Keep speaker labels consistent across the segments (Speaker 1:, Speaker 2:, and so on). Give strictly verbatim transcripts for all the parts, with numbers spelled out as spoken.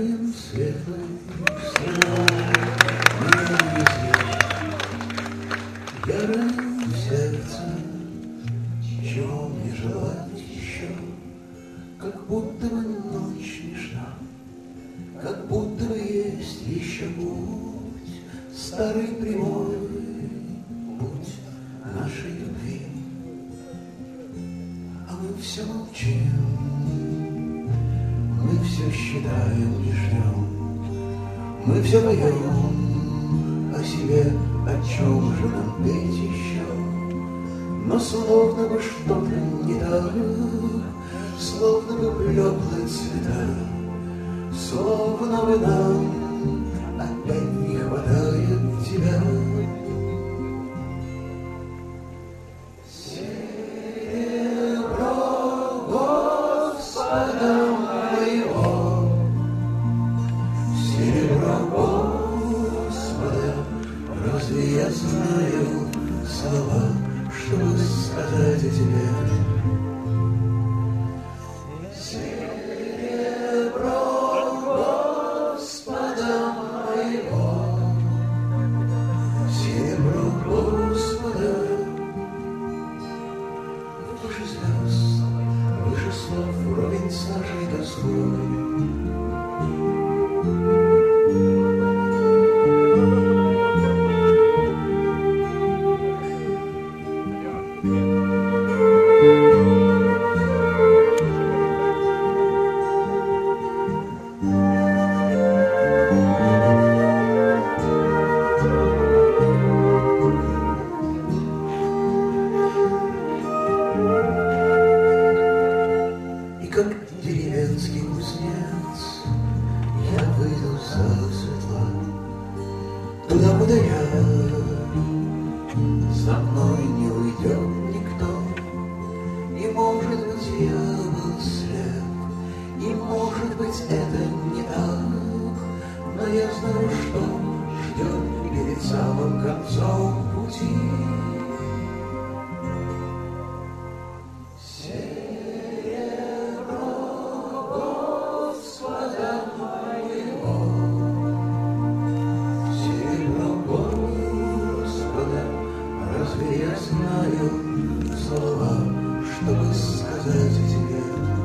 Speaker 1: Ярым светлым ярым сердцем, чего мне желать еще, как будто бы ночь нежна, как будто бы есть еще путь, старый прямой путь нашей любви. А мы все молчим, мы все считаем и ждем, мы все поем о себе, о чем же нам петь еще. Но словно бы что-то не так, словно бы блеклые цвета, словно бы нам опять не хватает тебя. Серебро Господа моего, серебро Господа, разве я знаю слова, чтобы сказать о тебе? Серебро Господа моего, серебро Господа, выше звезд, выше слов, вровень с нашей тоской. Как деревенский кузнец, я выйду засветло туда, куда я, за мной не уйдет никто. И может быть я был слеп, и может быть это не так, но я знаю, что ждет перед самым концом пути. Разве я знаю слова, чтобы сказать тебе?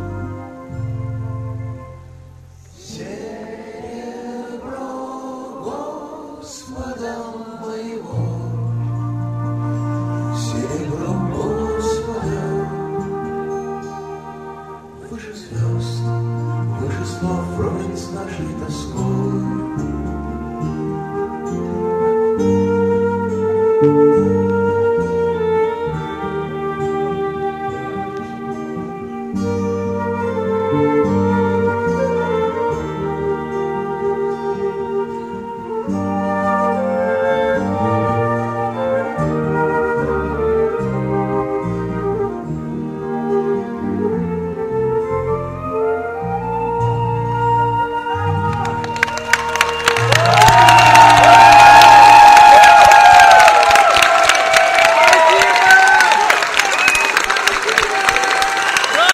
Speaker 1: Серебро Господа моего, серебро Господа, выше звезд, выше слов, вровень с нашей тоской.